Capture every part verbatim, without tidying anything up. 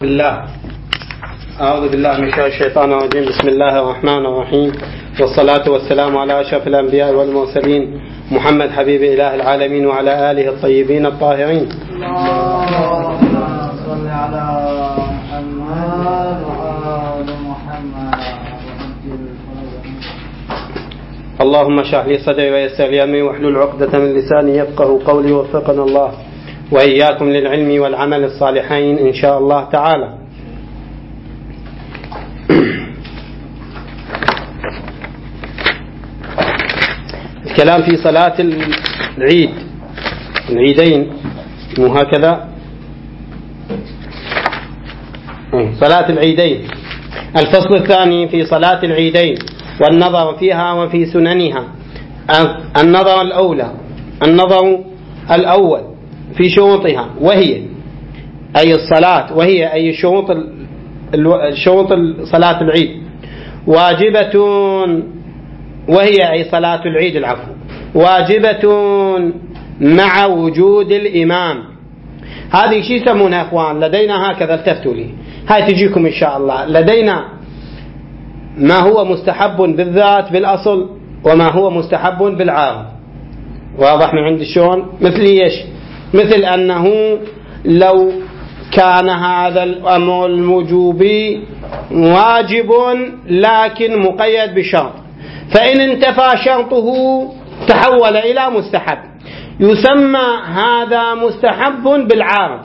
بالله أعوذ بالله من شر الشيطان الرجيم. بسم الله الرحمن الرحيم، والصلاة والسلام على أشرف الأنبياء والمرسلين محمد حبيب إله العالمين وعلى آله الطيبين الطاهرين. اللهم صل على محمد وآل محمد. اللهم اشرح لي صدري ويسر لي أمري واحلل عقدة من لساني يفقهوا قولي، وفقنا الله وإياكم للعلم والعمل الصالحين إن شاء الله تعالى. الكلام في صلاة العيد العيدين، مو هكذا؟ صلاة العيدين، الفصل الثاني في صلاة العيدين والنظر فيها وفي سننها. النظر الأولى النظر الأول في شروطها، وهي أي الصلاة وهي أي شروط شروط صلاة العيد. واجبة، وهي أي صلاة العيد العفو واجبة مع وجود الإمام. هذه شيء يسمونها أخوان لدينا هكذا، التفتوا لي، هاي تجيكم إن شاء الله. لدينا ما هو مستحب بالذات بالأصل، وما هو مستحب بالعارض. واضح من عند شلون؟ مثل ايش؟ مثل أنه لو كان هذا الأمر الوجوبي واجب لكن مقيد بشرط، فإن انتفى شرطه تحول إلى مستحب، يسمى هذا مستحب بالعارض.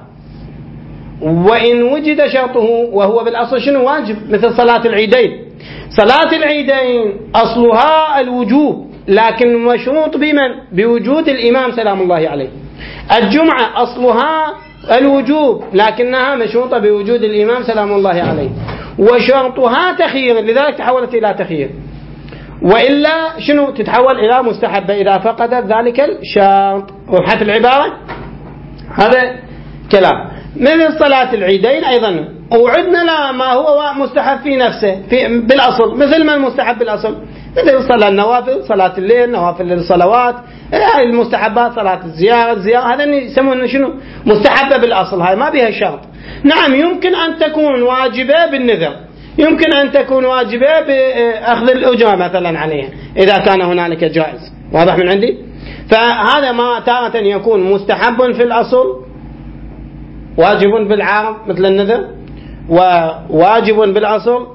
وإن وجد شرطه وهو بالأصل شنو واجب، مثل صلاة العيدين. صلاة العيدين أصلها الوجوب لكن مشروط بمن؟ بوجود الإمام سلام الله عليه. الجمعة أصلها الوجوب لكنها مشروطة بوجود الإمام سلام الله عليه، وشرطها تخيير، لذلك تحولت إلى تخيير. وإلا شنو؟ تتحول إلى مستحبة إذا فقدت ذلك الشرط. وضحت العبارة؟ هذا كلام. مثل صلاة العيدين أيضا وعدنا لا ما هو مستحب في نفسه في بالأصل، مثل ما المستحب بالأصل، مثل صلاة النوافل، صلاة الليل، نوافل الصلوات، المستحبات، صلاة الزيارة الزيارة هذا يسمونه شنو؟ مستحبة بالأصل، هاي ما بها شرط. نعم يمكن أن تكون واجبة بالنذر، يمكن أن تكون واجبة بأخذ الأجرة مثلا عليها إذا كان هنالك جائز. واضح من عندي؟ فهذا ما تارة يكون مستحب في الأصل واجب بالعارض مثل النذر، وواجب بالأصل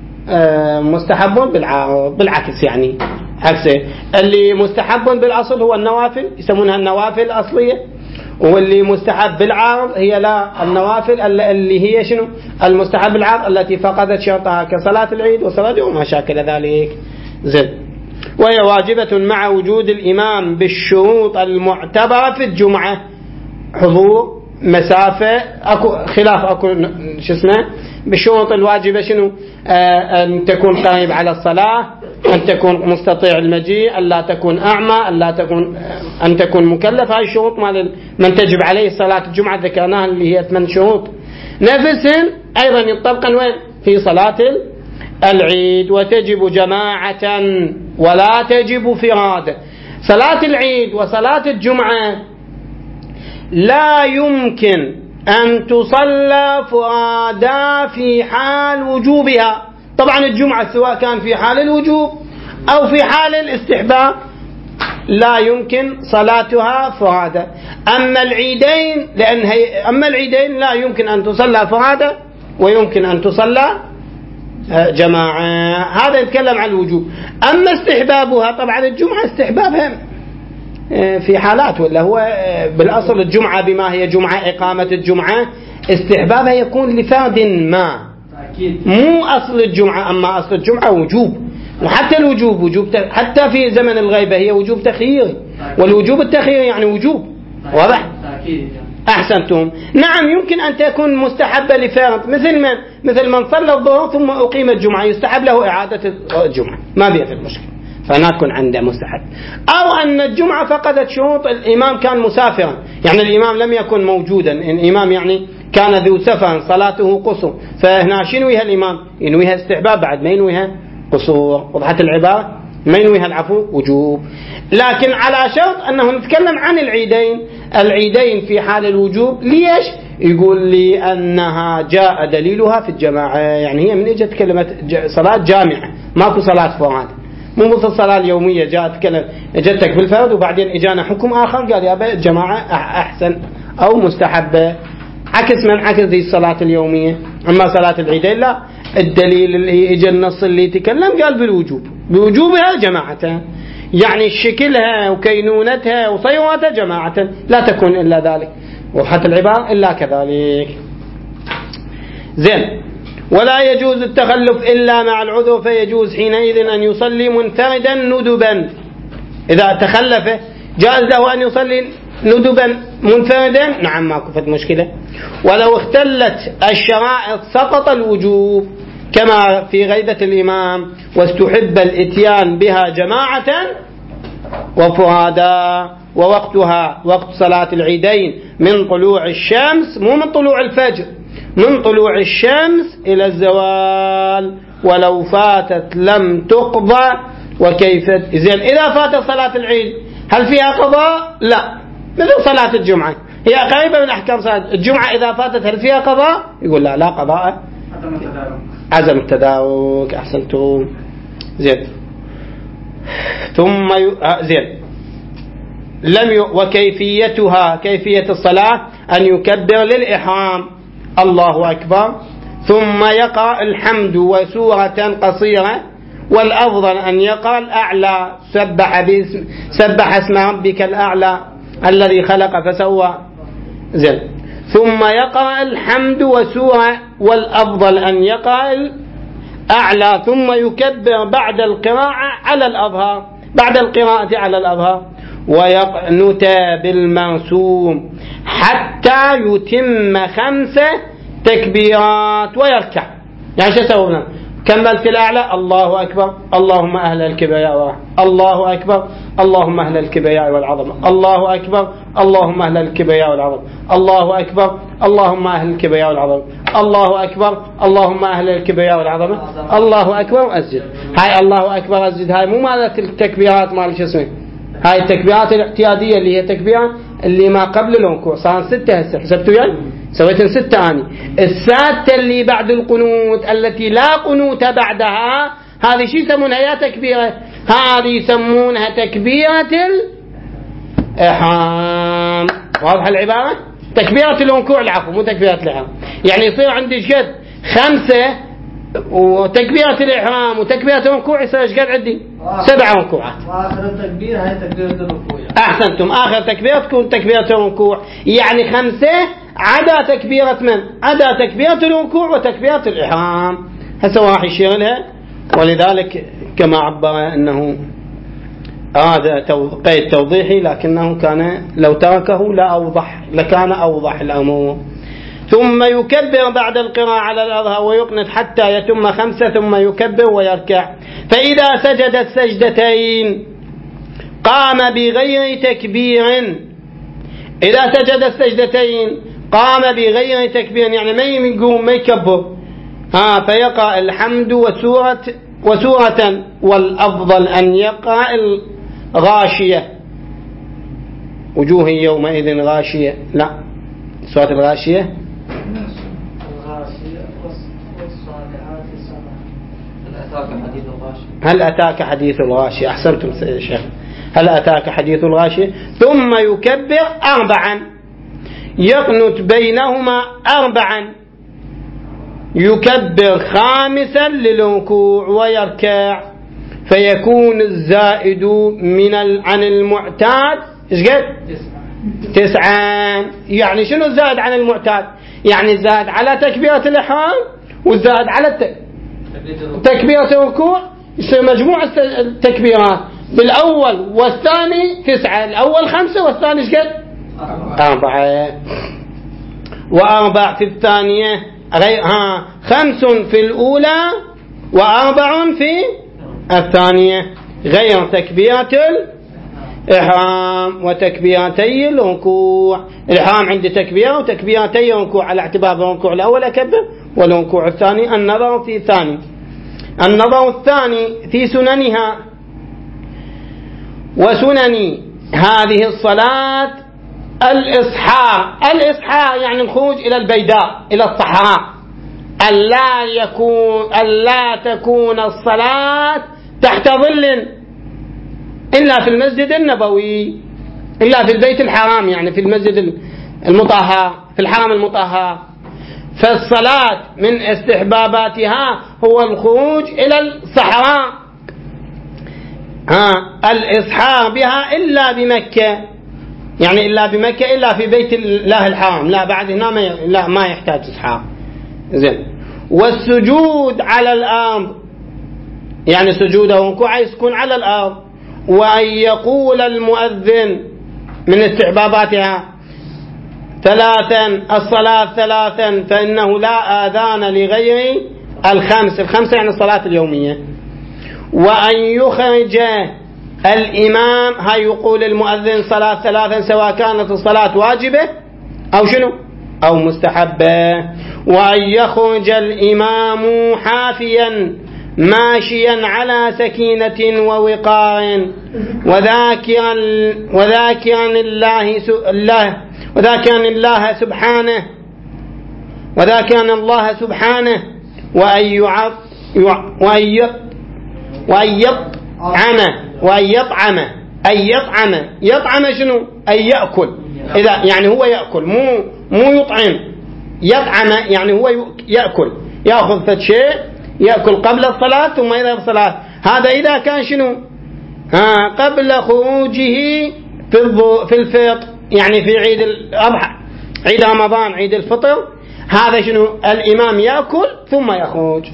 مستحب بالعارض بالعكس، يعني عكسه. اللي مستحب بالأصل هو النوافل، يسمونها النوافل الأصلية، واللي مستحب بالعارض هي لا النوافل اللي هي شنو؟ المستحب بالعارض التي فقدت شرطها كصلاة العيد وصلاة وما شاكل ذلك. زين. وهي واجبة مع وجود الإمام بالشروط المعتبرة في الجمعة: حضور، مسافة، أكو خلاف أكو شو اسمه بالشروط الواجبة شنو؟ آه أن تكون قريب على الصلاة، أن تكون مستطيع المجيء، أن لا تكون أعمى، أن لا تكون أن تكون مكلف. هاي الشروط مال من تجب عليه صلاة الجمعة ذكرناها اللي هي ثمان شروط. نفسهم أيضا يطبقا وين؟ في صلاة العيد. وتجب جماعة ولا تجب فرادى. صلاة العيد وصلاة الجمعة لا يمكن أن تصلى فرادى في حال وجوبها. طبعا الجمعة سواء كان في حال الوجوب أو في حال الاستحباب لا يمكن صلاتها فرادى. أما العيدين لأن هي أما العيدين لا يمكن أن تصلى فرادى ويمكن أن تصلى جماعة. هذا يتكلم عن الوجوب. أما استحبابها طبعا الجمعة استحبابها في حالات، ولا هو بالأصل الجمعة بما هي جمعة إقامة الجمعة استحبابها يكون لفرد ما، مو أصل الجمعة. أما أصل الجمعة وجوب، وحتى الوجوب وجوب حتى في زمن الغيبة هي وجوب تخييري، والوجوب التخييري يعني وجوب. واضح؟ أحسنتم. نعم يمكن أن تكون مستحبة لفرد، مثل من مثل من صلى الظهر ثم أقيم الجمعة يستحب له إعادة الجمعة، ما بيها في المشكلة، فنكون عنده مستحب. أو أن الجمعة فقدت شروط، الإمام كان مسافرا، يعني الإمام لم يكن موجودا، الإمام يعني كان ذو سفر صلاته قصر، فهنا شنو ينويها الإمام؟ ينويها استحباب بعد ما ينويها قصور. وضحت العبارة؟ ما ينويها العفو وجوب، لكن على شرط أنه نتكلم عن العيدين. العيدين في حال الوجوب ليش؟ يقول لي أنها جاء دليلها في الجماعة، يعني هي من إجت كلمة صلاة جامعة، ماكو صلاة فراد، مو مثل الصلاة اليومية جاءت كلمة جتك بالفرد وبعدين إجانا حكم آخر قال يا الجماعة أحسن أو مستحبة، عكس من عكس ذي الصلاة اليومية. أما صلاة العيدين لا، الدليل اللي إجا النص اللي تكلم قال بالوجوب، بوجوبها جماعة، يعني شكلها وكينونتها وصيغتها جماعة، لا تكون إلا ذلك، وحتى العبارة إلا كذلك. زين. ولا يجوز التخلف إلا مع العذر، فيجوز حينئذ أن يصلي منفردا ندبا، إذا تخلف جاز له أن يصلي ندبا منفردا، نعم ما كفت مشكلة. ولو اختلت الشرائط سقط الوجوب كما في غيبة الإمام، واستحب الاتيان بها جماعة وفرادا، ووقتها وقت صلاة العيدين من طلوع الشمس، مو من طلوع الفجر، من طلوع الشمس إلى الزوال، ولو فاتت لم تقضى. وكيف زين إذا فاتت صلاة العيد هل فيها قضاء؟ لا، مثل صلاة الجمعة، هي قريبة من أحكام صلاة الجمعة، إذا فاتت هل فيها قضاء؟ يقول لا لا قضاء، عزم التدارك. أحسنتم. زين. ثم ي... زين لم ي... وكيفيتها كيفية الصلاة أن يكبر للإحرام الله أكبر، ثم يقرأ الحمد وسورة قصيرة، والأفضل أن يقرأ الأعلى، سبح باسم سبح اسم ربك الأعلى الذي خلق فسوى. زين. ثم يقرأ الحمد وسورة، والأفضل أن يقرأ الأعلى، ثم يكبر بعد القراءة على الأظهر، بعد القراءة على الأظهر، ويقنت بالمرسوم حتى يتم خمسة تكبيرات ويركع. يعني شو سوينا؟ كملت الأعلى الله أكبر اللهم أهل الكبرياء والعظمة، الله أكبر اللهم أهل الكبرياء والعظمة، الله أكبر اللهم أهل الكبرياء والعظمة، الله أكبر اللهم أهل الكبرياء والعظمة، الله أكبر اللهم أهل الكبرياء والعظمة، الله أكبر أسجد. هاي الله أكبر أسجد هاي مو مالت التكبيرات مال شو اسمه، هاي التكبيرات الاعتيادية اللي هي تكبيرة اللي ما قبل الركوع، صار ستة هسه حسبتوا يعني سويتن ستة أني. السادسة اللي بعد القنوت التي لا قنوت بعدها، هذه شو يسمونها يا تكبيرة؟ هذه يسمونها تكبيرة الإحرام. واضح العبارة؟ تكبيرة الركوع العفو مو تكبيرة الإحرام. يعني يصير عندي شقد خمسة وتكبيرة الإحرام وتكبيرة الركوع، يصير شقد عندي سبع ركوعات. آخر التكبير هاي تكبيرة الركوع. أحسنتم. آخر تكبيرة تكون تكبيرة الركوع، يعني خمسة عدا تكبيرة من؟ عدا تكبيرة الركوع وتكبيرة الإحرام. هسه راح يشير لها، ولذلك كما عبر أنه هذا قيد توضيحي، لكنه كان لو تركه لا أوضح لكان أوضح الأمور. ثم يكبر بعد القراءة على الأظهر ويقنت حتى يتم خمسة، ثم يكبر ويركع. فإذا سجد السجدتين قام بغير تكبير، إذا سجد السجدتين قام بغير تكبير، يعني ما يقوم ما يكبر، ها فيقرأ الحمد وسورة وسورة، والأفضل أن يقرأ الغاشية، وجوه يومئذ غاشية، لا سورة الغاشية. هل أتاك حديث الغاشية؟ أحسنتم يا شيخ، هل أتاك حديث الغاشية. ثم يكبر أربعا، يقنت بينهما أربعا، يكبر خامسا للركوع ويركع، فيكون الزائد من عن المعتاد إيش قد؟ تسعة. يعني شنو الزائد عن المعتاد؟ يعني الزائد على تكبيرة الإحرام والزائد على الت... تكبيرة الركوع، يصير مجموع التكبيرات بالأول والثاني تسعة، الأول خمسة والثاني إيش قد؟ أربعة. وأربع في الثانية، ها خمس في الأولى وأربع في الثانية، غير تكبيرة الإحرام وتكبيرتي الركوع. الإحرام عندي تكبيرة وتكبيرتي الركوع، على اعتبار الركوع الأول أكبر والركوع الثاني. النظر في ثاني النظر الثاني في سننها وسنن هذه الصلاة الإصحاء. الإصحاء يعني الخروج إلى البيداء، إلى الصحراء، ألا يكون ألا تكون الصلاة تحت ظل إلا في المسجد النبوي، إلا في البيت الحرام، يعني في المسجد المطهر، في الحرم المطهر. فالصلاة من استحباباتها هو الخروج إلى الصحراء. ها الإصحاء بها إلا بمكة، يعني إلا بمكة، إلا في بيت الله الحرام، لا بعد هنا ما لا ما يحتاج إصحاء. زين. والسجود على الأرض، يعني سجوده وركوعه يكون على الأرض. وأن يقول المؤذن من استحباباتها ثلاثا، الصلاة ثلاثا فإنه لا آذان لغير الخمس، الخمسة يعني الصلاة اليومية. وأن يخرج الإمام، هاي يقول المؤذن صلاة ثلاثا سواء كانت الصلاة واجبة أو شنو أو مستحبة. وأن يخرج الإمام حافيا ماشيا على سكينة ووقار وذاكرا وذاكرا الله الله وذاكرا الله سبحانه وذاكرا الله سبحانه وأن يعط وأن يطعم وأن يطعم أن يطعم يطعم شنو أن يأكل، إذا يعني هو يأكل مو مو يطعم، يطعم يعني هو يأكل، يأخذ فد شيء يأكل قبل الصلاة ثم يذهب الصلاة. هذا إذا كان شنو ها قبل خروجه في في الفطر، يعني في عيد الأضحى، عيد رمضان، عيد الفطر، هذا شنو الإمام يأكل ثم يخرج.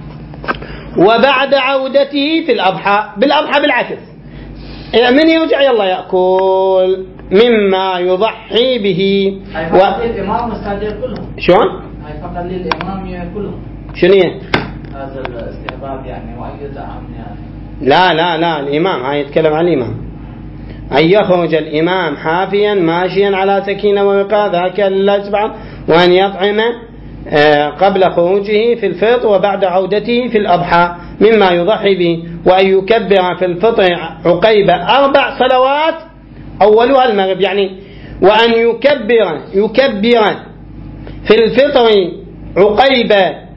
وبعد عودته في الأضحى، بالأضحى بالعكس، من يرجع يلا يأكل مما يضحي به. و... الإمام مستعد يأكلهم. شلون؟ هاي فقط للإمام يأكلهم. شنو هي؟ هذا الاستحباب يعني وأي زعم يعني. لا لا لا الإمام، هاي يتكلم عن الإمام. أن يخرج الإمام حافيا ماشيا على سكينة ووقار ذاكرا لله سبحانه، وأن يطعم قبل خروجه في الفطر وبعد عودته في الأضحى مما يضحي به. وأن يكبر في الفطر عقيب أربع صلوات أولها المغرب، يعني وأن يكبر يكبر في الفطر عقيب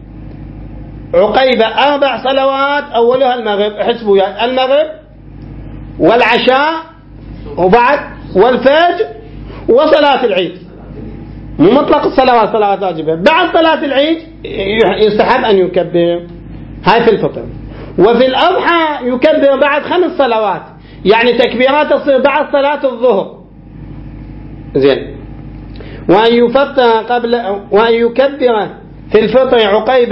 عقيب أربع صلوات أولها المغرب. احسبوا المغرب والعشاء وبعد والفجر وصلاة العيد، مو مطلق الصلوات، صلوات واجبة. بعد صلاة العيد يستحب أن يكبر، هاي في الفطر. وفي الأضحى يكبر بعد خمس صلوات، يعني تكبيرات تصير بعد صلاة الظهر. زين. وأن يفطر قبل وأن يكبر في الفطر عقيب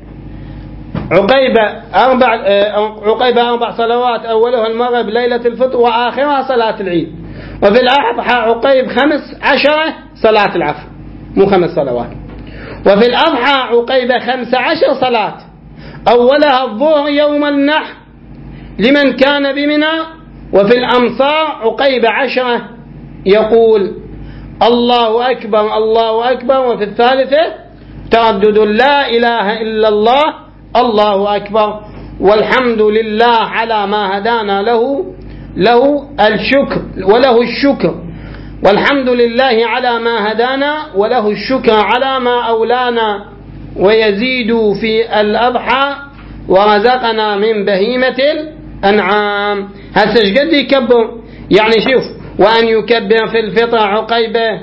عقيب أربع عقيب أربع صلوات أولها المغرب ليلة الفطر وآخرها صلاة العيد. وفي الأضحى عقيب خمس عشرة صلاة العفو، مو خمس صلوات. وفي الأضحى عقيب خمس عشر صلاة أولها الظهر يوم النحر لمن كان بمنى. وفي الأمصار عقيب عشرة يقول الله أكبر الله أكبر. وفي الثالثة تردد لا إله إلا الله الله أكبر والحمد لله على ما هدانا له له الشكر وله الشكر والحمد لله على ما هدانا وله الشكر على ما أولانا ويزيد في الأضحى ورزقنا من بهيمة الأنعام. هسه ايش قد يكبر؟ يعني شوف، وأن يكبر في الفطر عقيبة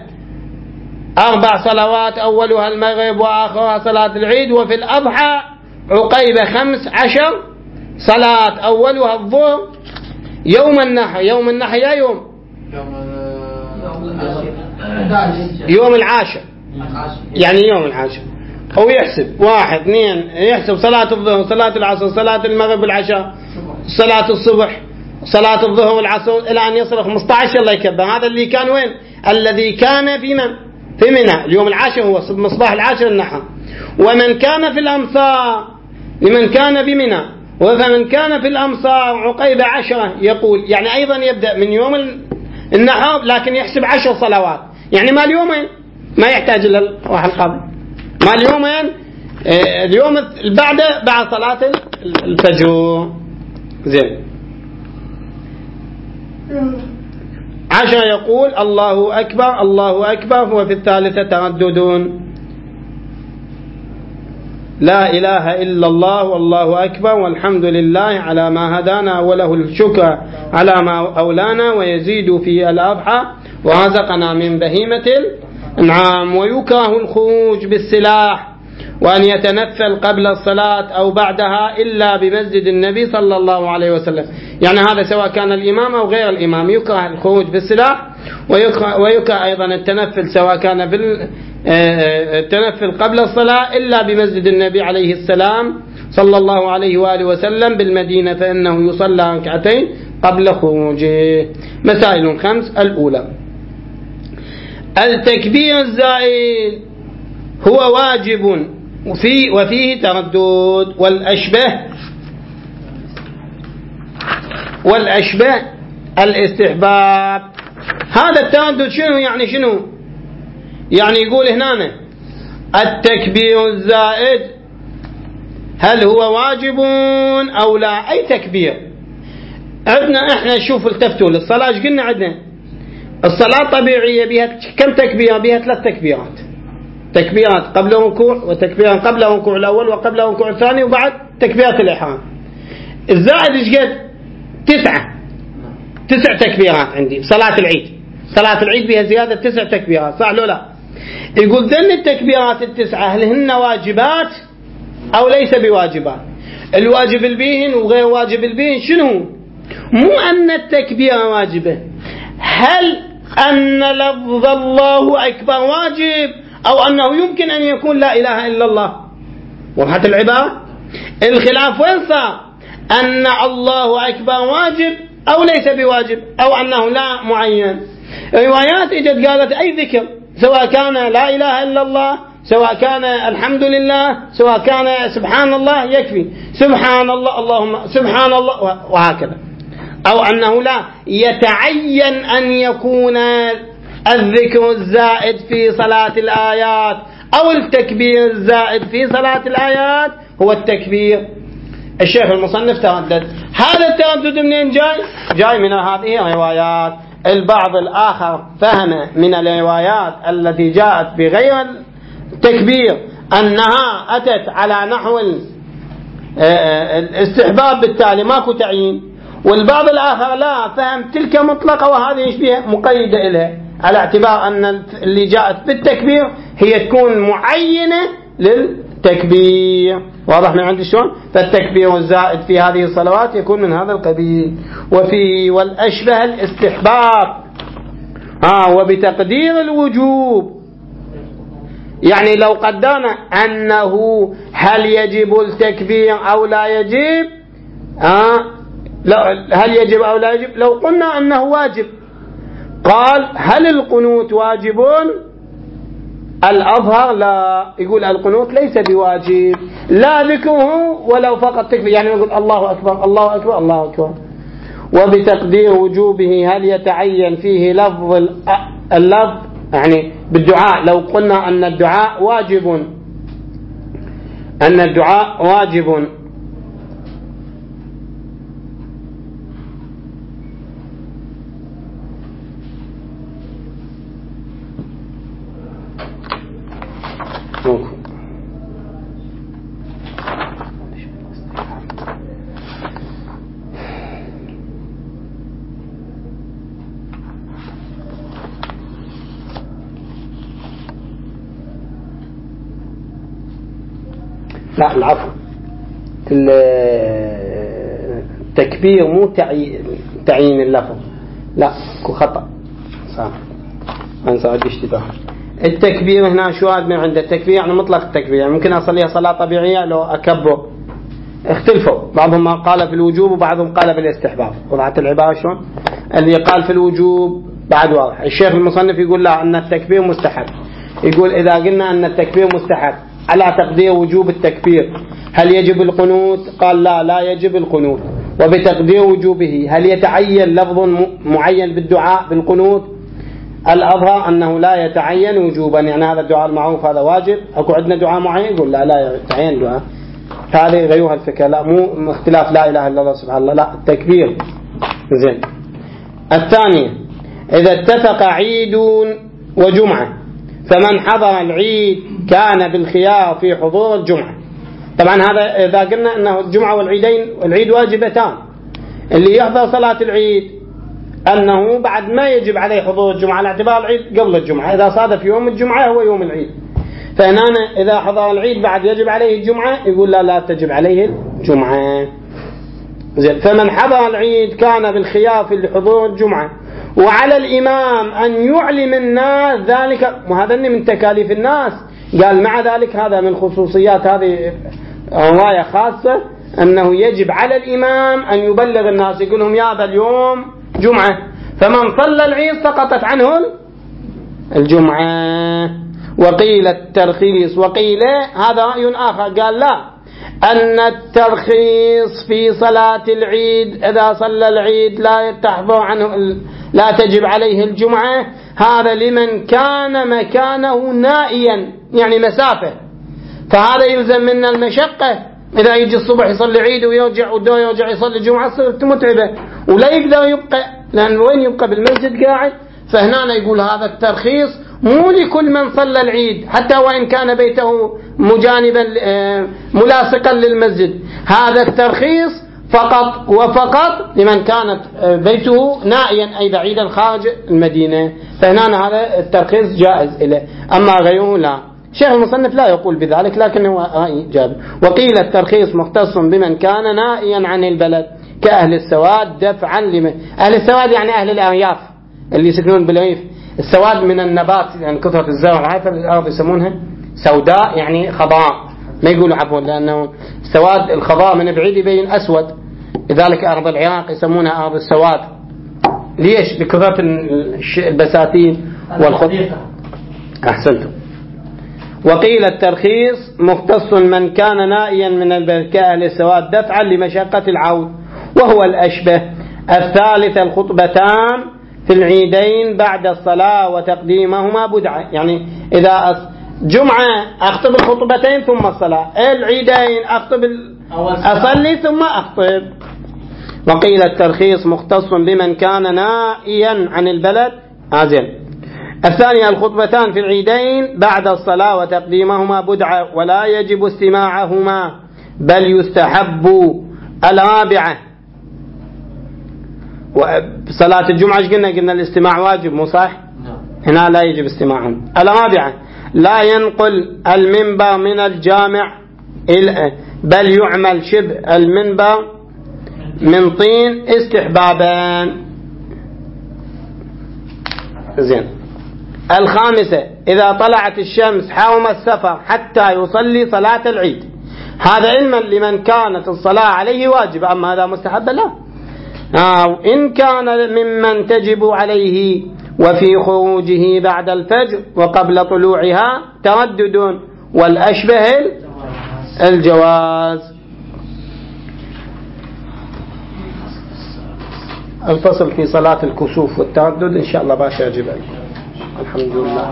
أربع صلوات أولها المغرب وآخرها صلاة العيد. وفي الأضحى عقيبة خمس عشر صلاة أولها الظهر يوم النحر. يوم النحر يا يوم يوم العاشر، يعني يوم العاشر. هو يحسب واحد اثنين، يحسب صلاة الظهر صلاة العصر صلاة المغرب والعشاء صلاة الصبح صلاة الظهر والعصر إلى أن يصل خمسة عشر الله يكبر. هذا اللي كان وين؟ الذي كان في من؟ في منى. اليوم العاشر هو مصباح العاشر النحر. ومن كان في الأمصار لمن كان بمنى. ومن كان في الأمصار عقيب عشرة يقول، يعني أيضا يبدأ من يوم النحر لكن يحسب عشر صلوات، يعني ما اليومين ما يحتاج إلى الواحد القاضي، ما اليومين اليوم بعد بعد صلاة الفجر. زين. عشر يقول الله أكبر الله أكبر، وفي الثالثة تردد لا إله إلا الله والله أكبر والحمد لله على ما هدانا وله الشكر على ما أولانا ويزيد في الأضحى ورزقنا من بهيمة الأنعام. ويكره الخروج بالسلاح وأن يتنفل قبل الصلاة أو بعدها إلا بمسجد النبي صلى الله عليه وسلم، يعني هذا سواء كان الإمام أو غير الإمام يكره الخروج بالسلاح، ويكره, ويكره أيضا التنفل سواء كان في التنفل قبل الصلاة إلا بمسجد النبي عليه السلام صلى الله عليه وآله وسلم بالمدينة، فإنه يصلى ركعتين قبل خروجه. مسائل خمس. الأولى التكبير الزائد هو واجب وفي وفيه تردد، والأشبه والأشبه الاستحباب. هذا التردد شنو يعني؟ شنو يعني؟ يقول هنا التكبير الزائد هل هو واجب أو لا؟ أي تكبير عندنا احنا. شوف التفتوا للصلاة ايش قلنا عندنا؟ الصلاة طبيعية بها كم تكبيرة؟ بها ثلاث تكبيرات، تكبيرات قبل الركوع وتكبيرا قبل الركوع الأول وقبل الركوع الثاني وبعد تكبيرة الإحرام. الزائد ايش قد؟ تسعة تسع تكبيرات عندي صلاة العيد. صلاة العيد بها زيادة تسع تكبيرات، صح لو لا؟ يقول ذن التكبيرات التسعة هل هن واجبات أو ليس بواجبات؟ الواجب البيهن وغير واجب البيهن شنو؟ مو أن التكبيرة واجبة، هل أن لفظ الله أكبر واجب أو أنه يمكن أن يكون لا إله إلا الله؟ وضحت العبارة؟ الخلاف وين صار؟ أن الله أكبر واجب أو ليس بواجب أو أنه لا معين. روايات اجت قالت أي ذكر سواء كان لا إله إلا الله سواء كان الحمد لله سواء كان سبحان الله يكفي، سبحان الله اللهم سبحان الله وهكذا، أو أنه لا يتعين أن يكون الذكر الزائد في صلاة الآيات أو التكبير الزائد في صلاة الآيات هو التكبير. الشيخ المصنف تردد. هذا التردد منين جاي؟ جاي من هذه الروايات. البعض الآخر فهم من الروايات التي جاءت بغير التكبير أنها أتت على نحو الاستحباب بالتالي ماكو تعيين، والبعض الآخر لا، فهم تلك مطلقة وهذه يشبه مقيدة إليها على اعتبار أن اللي جاءت بالتكبير هي تكون معينة للتكبير. واضح من عندي شلون؟ فالتكبير الزائد في هذه الصلوات يكون من هذا القبيل. وفي والأشبه الاستحباب آه وبتقدير الوجوب، يعني لو قدرنا أنه هل يجب التكبير أو لا يجب آه هل يجب أو لا يجب، لو قلنا أنه واجب قال هل القنوت واجب؟ الأظهر لا، يقول القنوت ليس بواجب لا ذكره ولو فقط تكبير، يعني يقول الله أكبر الله أكبر الله أكبر. وبتقدير وجوبه هل يتعين فيه لفظ اللفظ يعني بالدعاء، لو قلنا أن الدعاء واجب أن الدعاء واجب لا العفو، التكبير مو تعيين تعيين اللفظ، لا خطأ صح أنسى عندي اشتباه. التكبير هنا شو هذا من عند التكبير يعني مطلق التكبير، يعني ممكن أصليها صلاة طبيعية لو أكبر. اختلفوا، بعضهم قال في الوجوب وبعضهم قال بالاستحباب. وضعت العبارة شلون؟ اللي قال في الوجوب بعد واضح. الشيخ المصنف يقول لا أن التكبير مستحب، يقول إذا قلنا أن التكبير مستحب على تقدير وجوب التكبير هل يجب القنوت؟ قال لا لا يجب القنوت. وبتقدير وجوبه هل يتعين لفظ معين بالدعاء بالقنوت؟ الأظهر أنه لا يتعين وجوبا، يعني هذا الدعاء المعروف هذا واجب. أكو عندنا دعاء معين؟ يقول لا لا يتعين دعاء، هذه غيرها الفكرة، لا مو اختلاف لا إله إلا الله سبحان الله، لا التكبير. زين. الثانية إذا اتفق عيد وجمعة فمن حضر العيد كان بالخيار في حضور الجمعة. طبعا هذا إذا قلنا أنه الجمعة والعيدين والعيد واجبتان، اللي يحضر صلاة العيد أنه بعد ما يجب عليه حضور الجمعة على اعتبار العيد قبل الجمعة، إذا صادف يوم الجمعة هو يوم العيد. فهنا إذا حضر العيد بعد يجب عليه الجمعة يقول لا لا تجب عليه الجمعة. زين. فمن حضر العيد كان بالخيار في حضور الجمعة، وعلى الإمام أن يعلم الناس ذلك، وهذا من تكاليف الناس. قال مع ذلك هذا من خصوصيات هذه رواية خاصة أنه يجب على الإمام أن يبلغ الناس، يقول لهم يا ذا اليوم جمعة، فمن صلى العيد سقطت عنه الجمعة. وقيل الترخيص، وقيل هذا رأي آخر قال لا، أن الترخيص في صلاة العيد إذا صلى العيد لا تحضر عنه لا تجب عليه الجمعة، هذا لمن كان مكانه نائيا يعني مسافة، فهذا يلزم منا المشقة. إذا يجي الصبح يصلي عيد ويرجع ودو يرجع يصلي الجمعة صرت متعبة ولا يقدر يبقى، لأن وين يبقى بالمسجد قاعد. فهنا يقول هذا الترخيص مو لكل من صلى العيد حتى وإن كان بيته مجانبا ملاصقا للمسجد، هذا الترخيص فقط وفقط لمن كانت بيته نائيا أي بعيدا خارج المدينة. فهنا هذا الترخيص جائز إليه، أما غيره لا. شيخ المصنف لا يقول بذلك لكنه رأي جاب. وقيل الترخيص مختص بمن كان نائيا عن البلد كأهل السواد دفعا لمن أهل السواد يعني أهل الأرياف اللي يسكنون بالريف. السواد من النبات يعني كثرة الزرع، هاي الأرض يسمونها سوداء يعني خضراء، ما يقولوا عفوا لأنه السواد الخضراء من بعيد يبين أسود، لذلك أرض العراق يسمونها أرض السواد. ليش؟ بكثرة البساتين والخضر. أحسنتم. وقيل الترخيص مختص من كان نائيا من البلد كأهل السواد دفعا لمشقة العود، وهو الأشبه. الثالث الخطبتان في العيدين بعد الصلاة وتقديمهما بدعة، يعني إذا جمعة أخطب الخطبتين ثم الصلاة، العيدين أخطب أصلي ثم أخطب. وقيل الترخيص مختص بمن كان نائيا عن البلد آزل. الثانية الخطبتان في العيدين بعد الصلاة وتقديمهما بدعة ولا يجب استماعهما بل يستحب. الرابعة وصلاة الجمعة قلنا قلنا الاستماع واجب مو صح؟ هنا لا يجب استماعهم. الرابعة لا ينقل المنبر من الجامع بل يعمل شبه المنبر من طين استحبابا. زين. الخامسة إذا طلعت الشمس حرم السفر حتى يصلي صلاة العيد، هذا علما لمن كانت الصلاة عليه واجبة، أما هذا مستحب لا. آه إن كان ممن تجب عليه وفي خروجه بعد الفجر وقبل طلوعها تردد والأشبه الجواز. الفصل في صلاة الكسوف والتردد إن شاء الله باشا أجيب لكم. الحمد لله.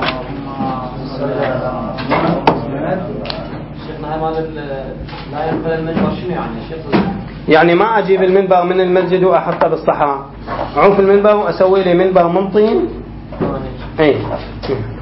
شيخنا هذا لا ينقل المنبر شنو يعني شيخ؟ يعني ما أجيب المنبر من المسجد وأحطه بالصحراء، أعوف المنبر وأسوي لي منبر من طين. إيه.